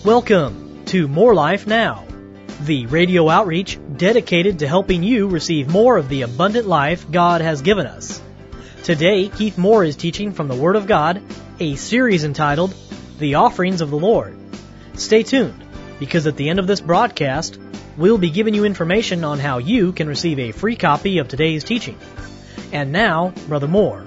Welcome to More Life Now, the radio outreach dedicated to helping you receive more of the abundant life God has given us. Today, Keith Moore is teaching from the Word of God, a series entitled, The Offerings of the Lord. Stay tuned, because at the end of this broadcast, we'll be giving you information on how you can receive a free copy of today's teaching. And now, Brother Moore.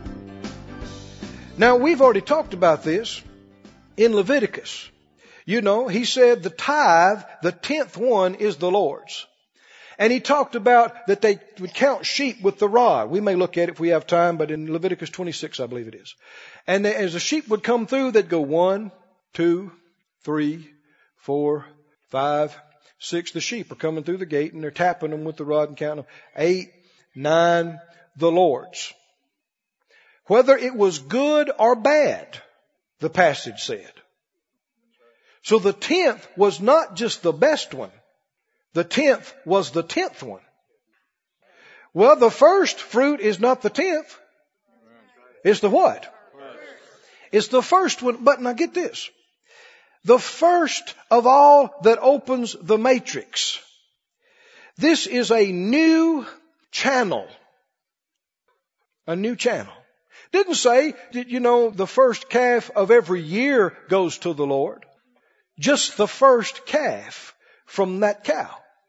Now, we've already talked about this in Leviticus. You know, he said the tithe, the 10th one, is the Lord's. And he talked about that they would count sheep with the rod. We may look at it if we have time, but in Leviticus 26, I believe it is. And as the sheep would come through, they'd go 1, 2, 3, 4, 5, 6. The sheep are coming through the gate and they're tapping them with the rod and counting them. 8, 9, the Lord's. Whether it was good or bad, the passage said. So the 10th was not just the best one. The 10th was the 10th one. Well, the first fruit is not the 10th. It's the what? It's the first one. But now get this. The first of all that opens the matrix. This is a new channel. A new channel. Didn't say that, the first calf of every year goes to the Lord. Just the first calf from that cow.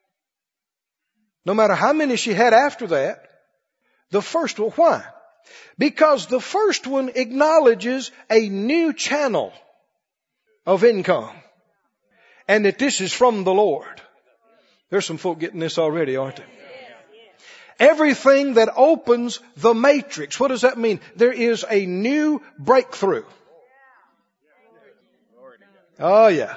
No matter how many she had after that, the first one. Why? Because the first one acknowledges a new channel of income. And that this is from the Lord. There's some folk getting this already, aren't they? Everything that opens the matrix. What does that mean? There is a new breakthrough. Oh, yeah.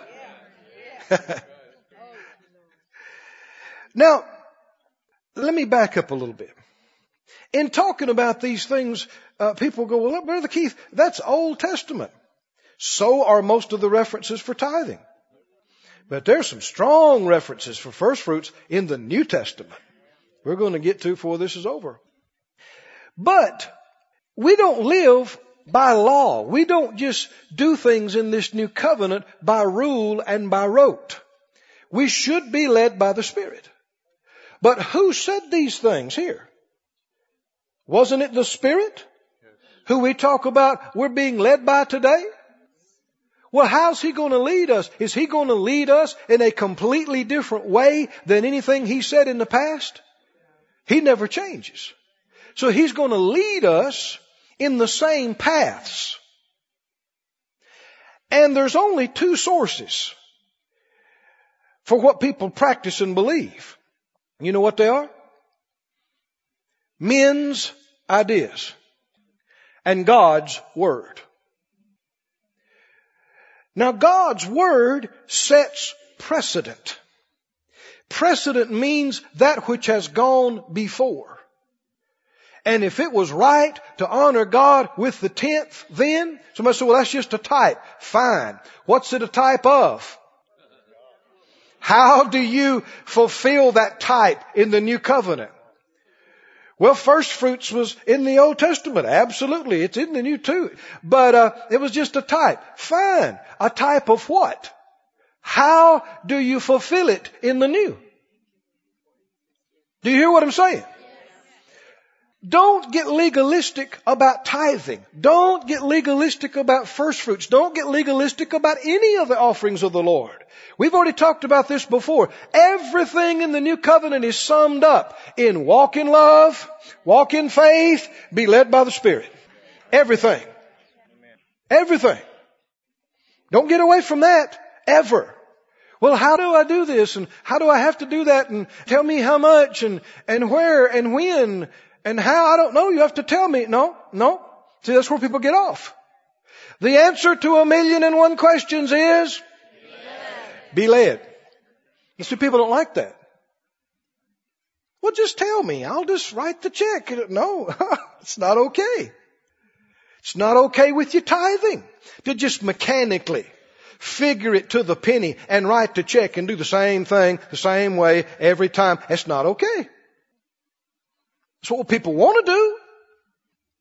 Now, let me back up a little bit. In talking about these things, people go, well, Brother Keith, that's Old Testament. So are most of the references for tithing. But there's some strong references for first fruits in the New Testament. We're going to get to before this is over. But we don't live by law. We don't just do things in this new covenant by rule and by rote. We should be led by the Spirit. But who said these things here? Wasn't it the Spirit who we talk about we're being led by today? Well, how's He going to lead us? Is He going to lead us in a completely different way than anything He said in the past? He never changes. So He's going to lead us in the same paths. And there's only two sources for what people practice and believe. You know what they are? Men's ideas and God's Word. Now, God's Word sets precedent. Precedent means that which has gone before. And if it was right to honor God with the 10th then, somebody said, well, that's just a type. Fine. What's it a type of? How do you fulfill that type in the new covenant? Well, first fruits was in the Old Testament. Absolutely. It's in the New too. But it was just a type. Fine. A type of what? How do you fulfill it in the new? Do you hear what I'm saying? Don't get legalistic about tithing. Don't get legalistic about first fruits. Don't get legalistic about any of the offerings of the Lord. We've already talked about this before. Everything in the new covenant is summed up in walk in love, walk in faith, be led by the Spirit. Everything. Everything. Don't get away from that ever. Well, how do I do this? And how do I have to do that? And tell me how much and where and when and how. I don't know. You have to tell me. No. See, that's where people get off. The answer to 1,000,001 questions is be led. You see, people don't like that. Well, just tell me. I'll just write the check. No, it's not okay. It's not okay with your tithing to just mechanically figure it to the penny and write the check and do the same thing the same way every time. It's not okay. It's what people want to do.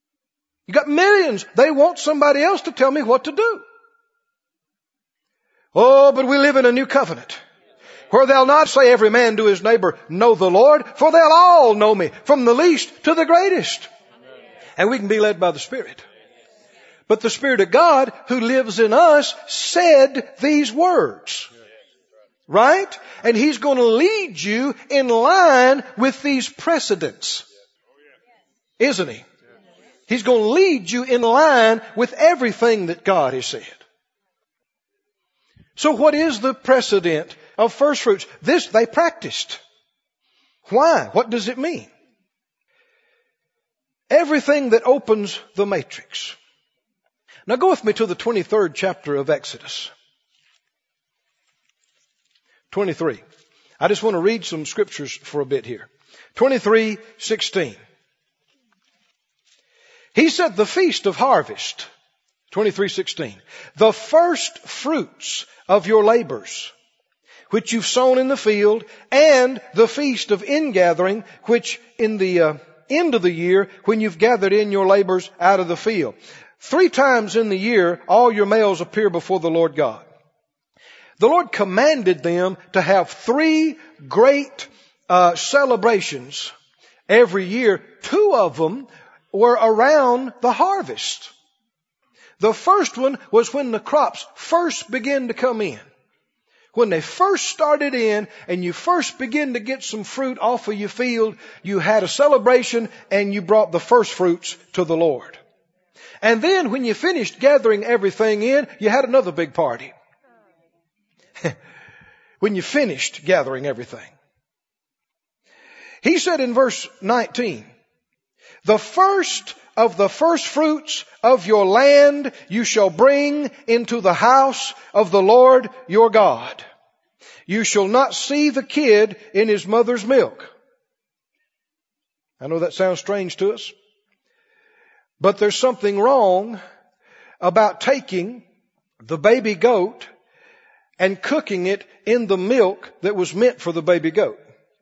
You got millions. They want somebody else to tell me what to do. Oh, but we live in a new covenant where they'll not say every man to his neighbor, know the Lord, for they'll all know me, from the least to the greatest. And we can be led by the Spirit. But the Spirit of God who lives in us said these words. Right? And He's going to lead you in line with these precedents. Isn't He? He's going to lead you in line with everything that God has said. So what is the precedent of first fruits? This they practiced. Why? What does it mean? Everything that opens the matrix. Now go with me to the 23rd chapter of Exodus. 23. I just want to read some scriptures for a bit here. 23:16. He said the feast of harvest. 23:16. The first fruits of your labors, which you've sown in the field, and the feast of ingathering, which in the end of the year, when you've gathered in your labors out of the field. 3 times in the year, all your males appear before the Lord God. The Lord commanded them to have 3 great celebrations every year. 2 of them were around the harvest. The first one was when the crops first began to come in. When they first started in and you first begin to get some fruit off of your field, you had a celebration and you brought the first fruits to the Lord. And then when you finished gathering everything in, you had another big party. When you finished gathering everything. He said in verse 19, the first of the first fruits of your land you shall bring into the house of the Lord your God. You shall not see the kid in his mother's milk. I know that sounds strange to us, but there's something wrong about taking the baby goat and cooking it in the milk that was meant for the baby goat.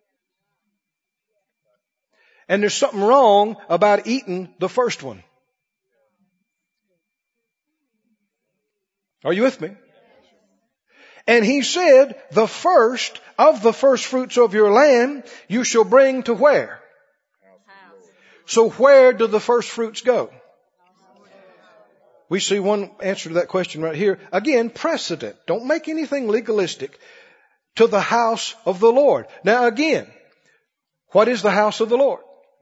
And there's something wrong about eating the first one. Are you with me? And he said, the first of the first fruits of your land you shall bring to where? So where do the first fruits go? We see one answer to that question right here. Again, precedent. Don't make anything legalistic. To the house of the Lord. Now again, what is the house of the Lord?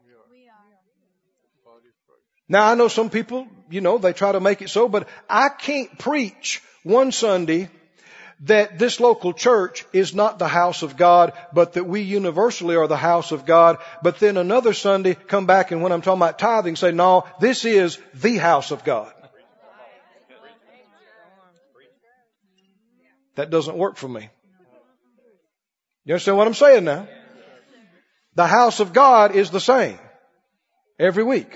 Now I know some people, they try to make it so, but I can't preach one Sunday that this local church is not the house of God, but that we universally are the house of God. But then another Sunday come back and when I'm talking about tithing say, no, this is the house of God. That doesn't work for me. You understand what I'm saying now? The house of God is the same every week.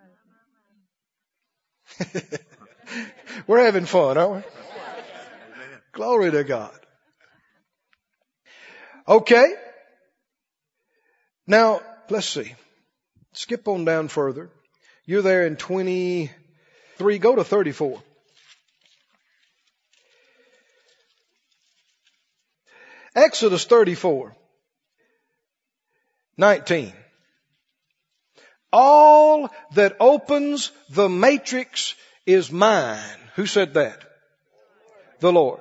We're having fun, aren't we? Glory to God. Okay. Now, let's see. Skip on down further. You're there in 23. Go to 34. Exodus 34:19. All that opens the matrix is mine. Who said that? The Lord.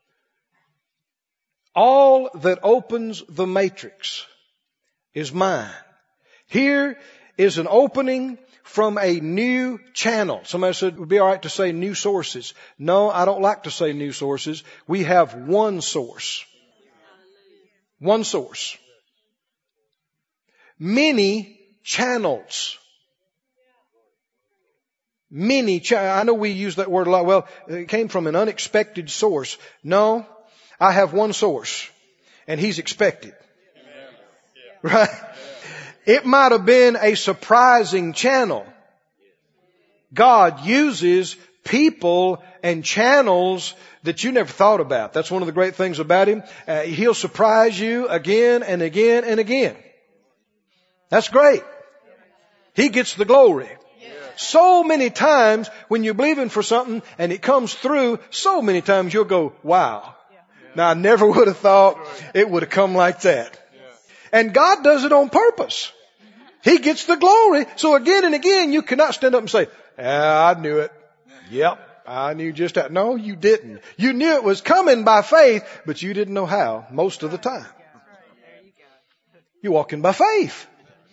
All that opens the matrix is mine. Here is an opening from a new channel. Somebody said it would be all right to say new sources. No, I don't like to say new sources. We have one source. One source. Many channels. I know we use that word a lot. Well, it came from an unexpected source. No, I have one source, and He's expected. Right? It might have been a surprising channel. God uses people and channels that you never thought about. That's one of the great things about Him. He'll surprise you again and again and again. That's great. He gets the glory. So many times when you're believing for something and it comes through, so many times you'll go, wow. Now I never would have thought it would have come like that. And God does it on purpose. He gets the glory. So again and again, you cannot stand up and say, I knew it. Yep, I knew just that. No, you didn't. You knew it was coming by faith, but you didn't know how most of the time. You're walking by faith.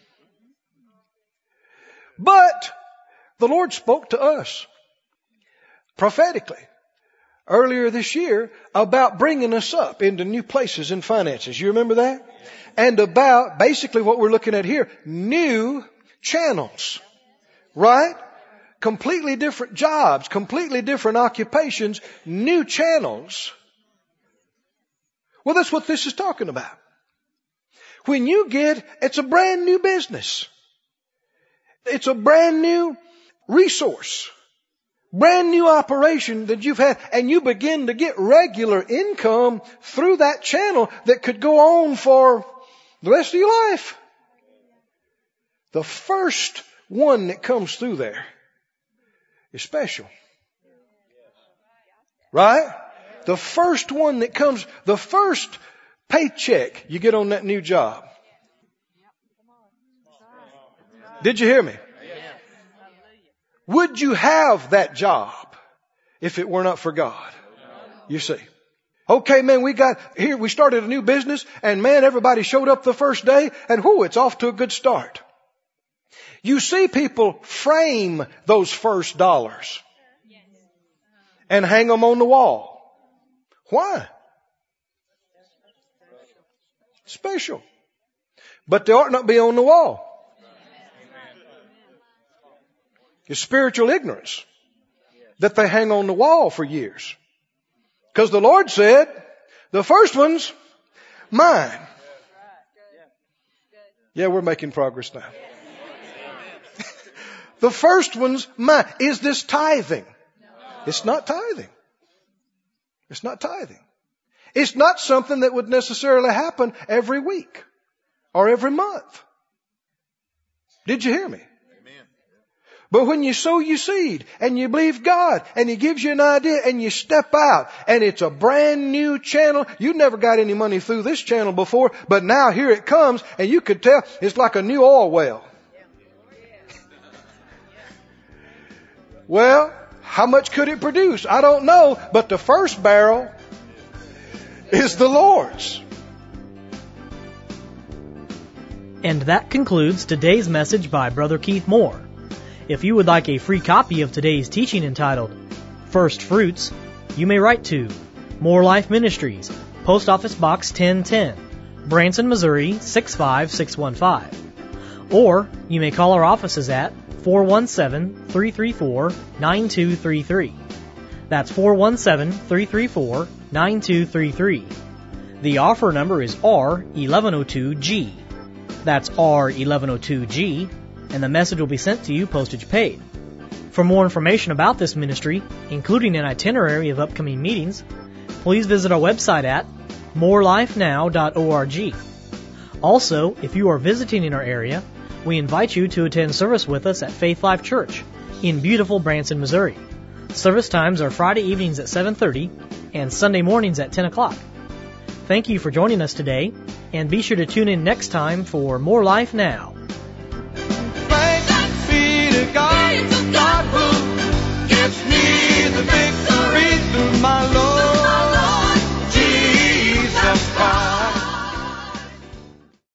But the Lord spoke to us prophetically earlier this year about bringing us up into new places in finances. You remember that? And about basically what we're looking at here, new channels, right? Completely different jobs, completely different occupations, new channels. Well, that's what this is talking about. When you it's a brand new business. It's a brand new resource, brand new operation that you've had, and you begin to get regular income through that channel that could go on for the rest of your life. The first one that comes through there is special. Right? The first one that comes, the first paycheck you get on that new job. Did you hear me? Would you have that job if it were not for God? You see. Okay, man, we started a new business and man, everybody showed up the first day and it's off to a good start. You see people frame those first dollars and hang them on the wall. Why? Special. But they ought not be on the wall. It's spiritual ignorance that they hang on the wall for years. Because the Lord said, the first one's mine. Yeah, we're making progress now. The first one's mine. Is this tithing? It's not tithing. It's not tithing. It's not something that would necessarily happen every week or every month. Did you hear me? But when you sow your seed and you believe God and He gives you an idea and you step out and it's a brand new channel, you never got any money through this channel before, but now here it comes and you could tell it's like a new oil well. Well, how much could it produce? I don't know, but the first barrel is the Lord's. And that concludes today's message by Brother Keith Moore. If you would like a free copy of today's teaching entitled First Fruits, you may write to More Life Ministries, Post Office Box 1010, Branson, Missouri 65615. Or you may call our offices at 417-334-9233. That's 417-334-9233. The offer number is R1102G. That's R1102G. And the message will be sent to you postage paid. For more information about this ministry, including an itinerary of upcoming meetings, please visit our website at morelifenow.org. Also, if you are visiting in our area, we invite you to attend service with us at Faith Life Church in beautiful Branson, Missouri. Service times are Friday evenings at 7:30 and Sunday mornings at 10 o'clock. Thank you for joining us today, and be sure to tune in next time for More Life Now.